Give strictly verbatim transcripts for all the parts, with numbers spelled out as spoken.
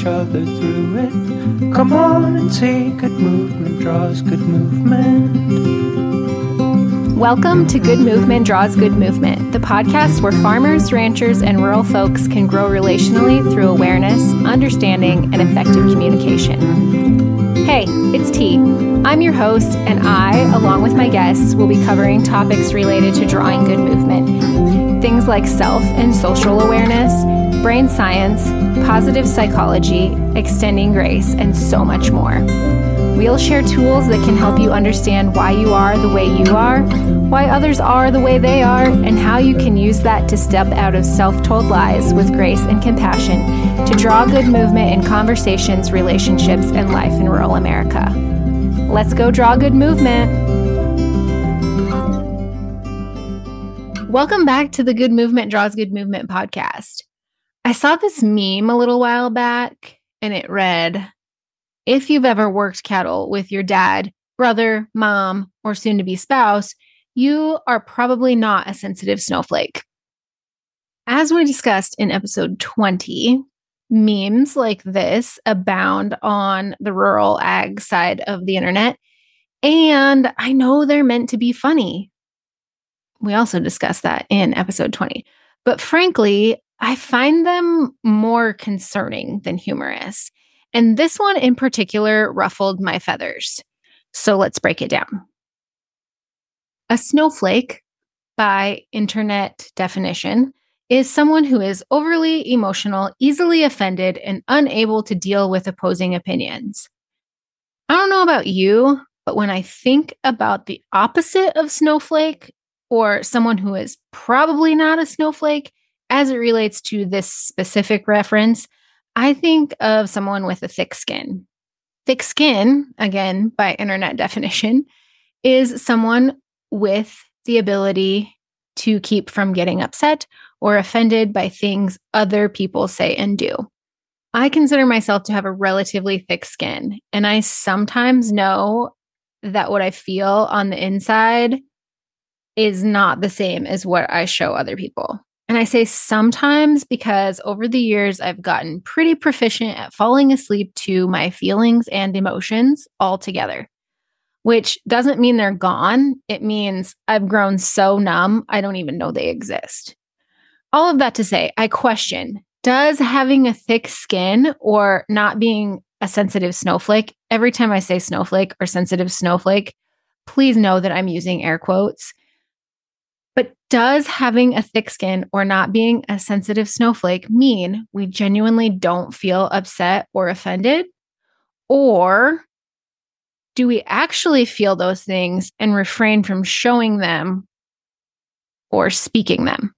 each other through it. Come on and see, good movement draws good movement. Welcome to Good Movement Draws Good Movement, the podcast where farmers, ranchers, and rural folks can grow relationally through awareness, understanding, and effective communication. Hey, it's T. I'm your host, and I, along with my guests, will be covering topics related to drawing good movement. Things like self and social awareness, brain science, positive psychology, extending grace, and so much more. We'll share tools that can help you understand why you are the way you are, why others are the way they are, and how you can use that to step out of self-told lies with grace and compassion to draw good movement in conversations, relationships, and life in rural America. Let's go draw good movement. Welcome back to the Good Movement Draws Good Movement podcast. I saw this meme a little while back, and it read, if you've ever worked cattle with your dad, brother, mom, or soon-to-be spouse, you are probably not a sensitive snowflake. As we discussed in episode twenty, memes like this abound on the rural ag side of the internet, and I know they're meant to be funny. We also discussed that in episode twenty. But frankly, I find them more concerning than humorous. And this one in particular ruffled my feathers. So let's break it down. A snowflake, by internet definition, is someone who is overly emotional, easily offended, and unable to deal with opposing opinions. I don't know about you, but when I think about the opposite of snowflake, or someone who is probably not a snowflake, as it relates to this specific reference, I think of someone with a thick skin. Thick skin, again, by internet definition, is someone with the ability to keep from getting upset or offended by things other people say and do. I consider myself to have a relatively thick skin, and I sometimes know that what I feel on the inside is not the same as what I show other people. And I say sometimes because over the years, I've gotten pretty proficient at falling asleep to my feelings and emotions altogether, which doesn't mean they're gone. It means I've grown so numb, I don't even know they exist. All of that to say, I question, does having a thick skin or not being a sensitive snowflake, every time I say snowflake or sensitive snowflake, please know that I'm using air quotes. But does having a thick skin or not being a sensitive snowflake mean we genuinely don't feel upset or offended? Or do we actually feel those things and refrain from showing them or speaking them?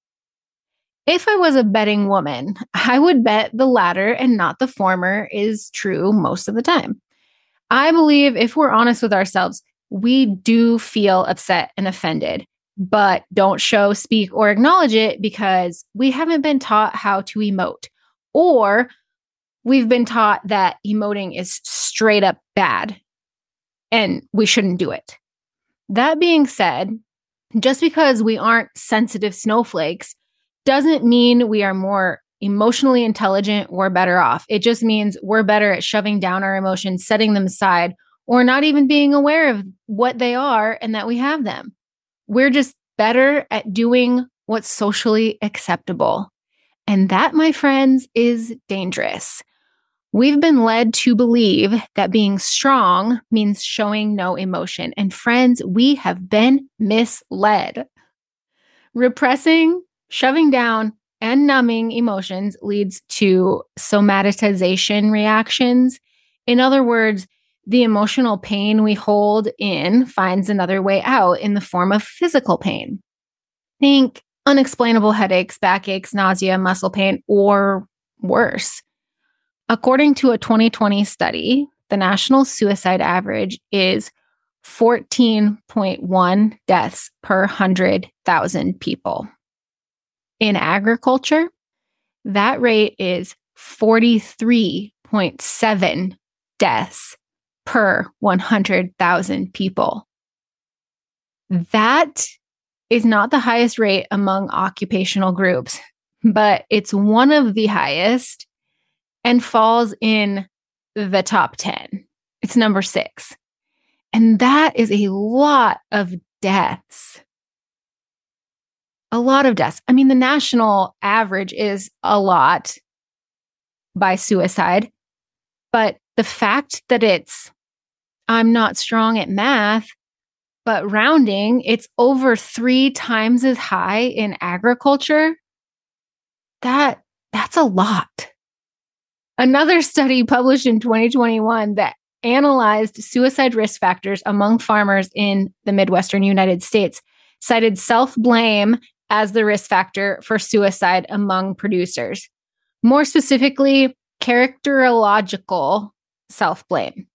If I was a betting woman, I would bet the latter and not the former is true most of the time. I believe if we're honest with ourselves, we do feel upset and offended, but don't show, speak, or acknowledge it because we haven't been taught how to emote, or we've been taught that emoting is straight up bad and we shouldn't do it. That being said, just because we aren't sensitive snowflakes doesn't mean we are more emotionally intelligent or better off. It just means we're better at shoving down our emotions, setting them aside, or not even being aware of what they are and that we have them. We're just better at doing what's socially acceptable. And that, my friends, is dangerous. We've been led to believe that being strong means showing no emotion. And friends, we have been misled. Repressing, shoving down, and numbing emotions leads to somatization reactions. In other words, the emotional pain we hold in finds another way out in the form of physical pain. Think unexplainable headaches, backaches, nausea, muscle pain, or worse. According to a twenty twenty study, the national suicide average is fourteen point one deaths per one hundred thousand people. In agriculture, that rate is forty-three point seven deaths per one hundred thousand people. That is not the highest rate among occupational groups, but it's one of the highest and falls in the top ten. It's number six. And that is a lot of deaths. A lot of deaths. I mean, the national average is a lot by suicide, but the fact that it's, I'm not strong at math, but rounding, it's over three times as high in agriculture. That, that's a lot. Another study published in twenty twenty-one that analyzed suicide risk factors among farmers in the Midwestern United States cited self-blame as the risk factor for suicide among producers. More specifically, characterological self-blame,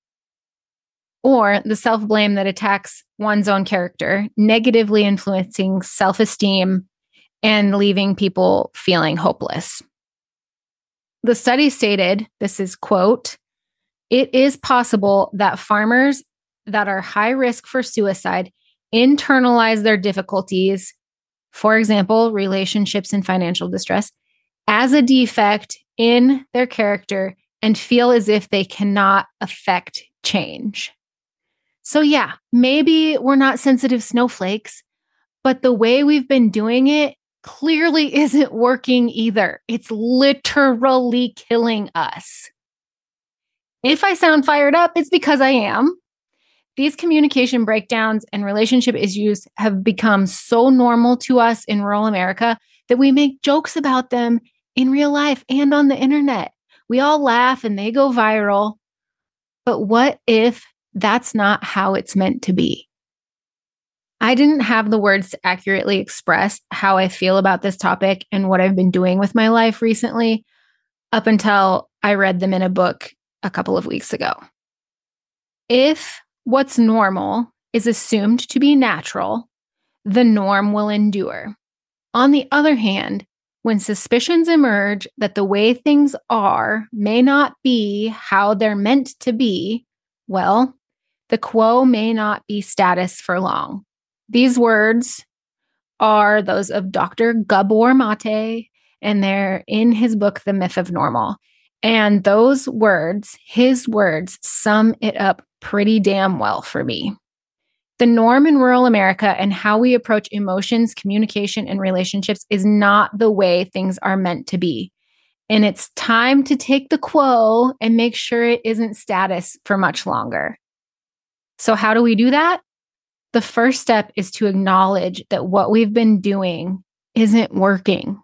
or the self-blame that attacks one's own character, negatively influencing self-esteem and leaving people feeling hopeless. The study stated, this is quote, "It is possible that farmers that are high risk for suicide internalize their difficulties, for example, relationships and financial distress, as a defect in their character and feel as if they cannot affect change." So yeah, maybe we're not sensitive snowflakes, but the way we've been doing it clearly isn't working either. It's literally killing us. If I sound fired up, it's because I am. These communication breakdowns and relationship issues have become so normal to us in rural America that we make jokes about them in real life and on the internet. We all laugh and they go viral. But what if that's not how it's meant to be? I didn't have the words to accurately express how I feel about this topic and what I've been doing with my life recently up until I read them in a book a couple of weeks ago. If what's normal is assumed to be natural, the norm will endure. On the other hand, when suspicions emerge that the way things are may not be how they're meant to be, well, the quo may not be status for long. These words are those of Doctor Gabor Mate, and they're in his book, The Myth of Normal. And those words, his words, sum it up pretty damn well for me. The norm in rural America and how we approach emotions, communication, and relationships is not the way things are meant to be. And it's time to take the quo and make sure it isn't status for much longer. So how do we do that? The first step is to acknowledge that what we've been doing isn't working.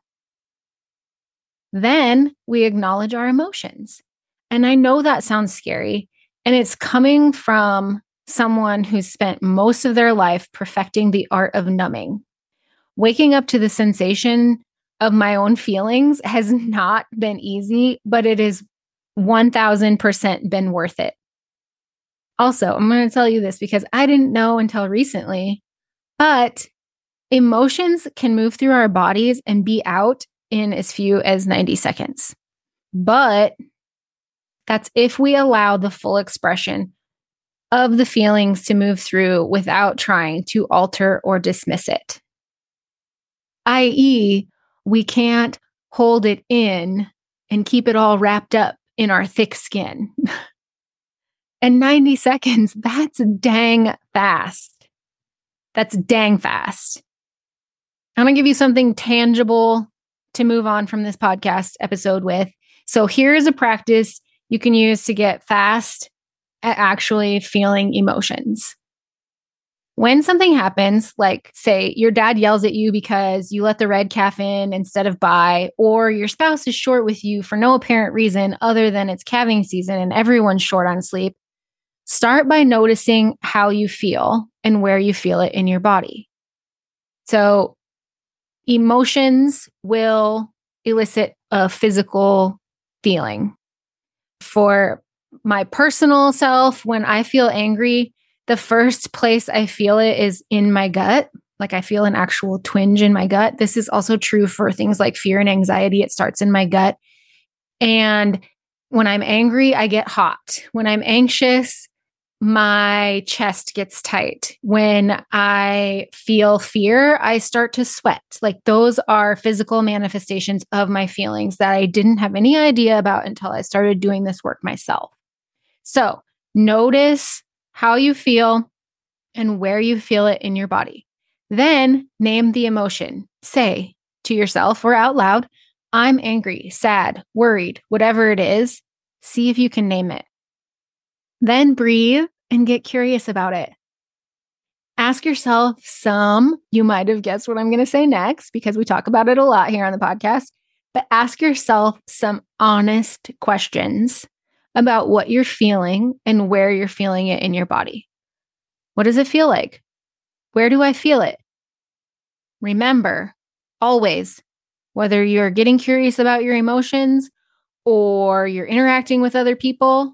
Then we acknowledge our emotions. And I know that sounds scary, and it's coming from someone who's spent most of their life perfecting the art of numbing. Waking up to the sensation of my own feelings has not been easy, but it has one thousand percent been worth it. Also, I'm going to tell you this because I didn't know until recently, but emotions can move through our bodies and be out in as few as ninety seconds. But that's if we allow the full expression of the feelings to move through without trying to alter or dismiss it. that is, we can't hold it in and keep it all wrapped up in our thick skin. And ninety seconds, that's dang fast. That's dang fast. I'm going to give you something tangible to move on from this podcast episode with. So here is a practice you can use to get fast at actually feeling emotions. When something happens, like say your dad yells at you because you let the red calf in instead of buy, or your spouse is short with you for no apparent reason other than it's calving season and everyone's short on sleep, start by noticing how you feel and where you feel it in your body. So emotions will elicit a physical feeling. For my personal self, when I feel angry, the first place I feel it is in my gut. Like I feel an actual twinge in my gut. This is also true for things like fear and anxiety. It starts in my gut. And when I'm angry, I get hot. When I'm anxious, my chest gets tight. When I feel fear, I start to sweat. Like those are physical manifestations of my feelings that I didn't have any idea about until I started doing this work myself. So notice how you feel and where you feel it in your body. Then name the emotion. Say to yourself or out loud, I'm angry, sad, worried, whatever it is. See if you can name it. Then breathe and get curious about it. Ask yourself some, you might have guessed what I'm going to say next because we talk about it a lot here on the podcast, but ask yourself some honest questions about what you're feeling and where you're feeling it in your body. What does it feel like? Where do I feel it? Remember, always, whether you're getting curious about your emotions or you're interacting with other people,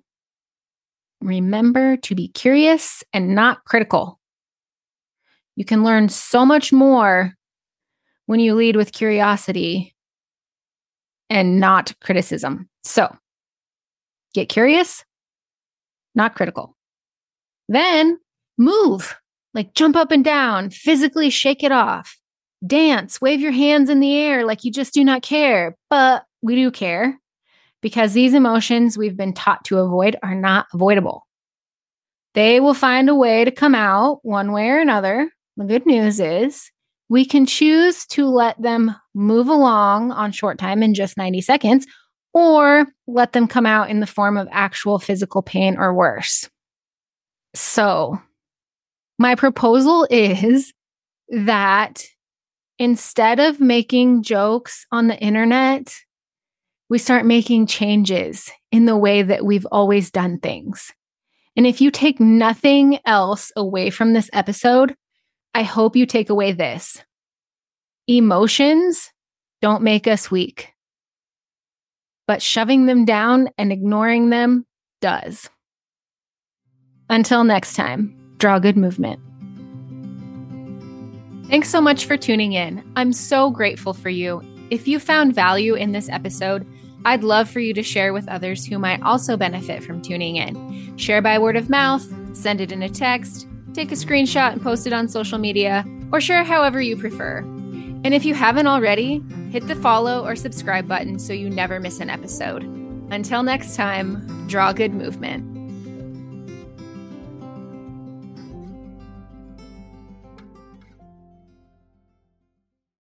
remember to be curious and not critical. You can learn so much more when you lead with curiosity and not criticism. So, get curious, not critical. Then move, like jump up and down, physically shake it off. Dance, wave your hands in the air like you just do not care. But we do care because these emotions we've been taught to avoid are not avoidable. They will find a way to come out one way or another. The good news is we can choose to let them move along on short time in just ninety seconds, or let them come out in the form of actual physical pain or worse. So, my proposal is that instead of making jokes on the internet, we start making changes in the way that we've always done things. And if you take nothing else away from this episode, I hope you take away this. Emotions don't make us weak, but shoving them down and ignoring them does. Until next time, draw good movement. Thanks so much for tuning in. I'm so grateful for you. If you found value in this episode, I'd love for you to share with others who might also benefit from tuning in. Share by word of mouth, send it in a text, take a screenshot and post it on social media, or share however you prefer. And if you haven't already, hit the follow or subscribe button so you never miss an episode. Until next time, draw good movement.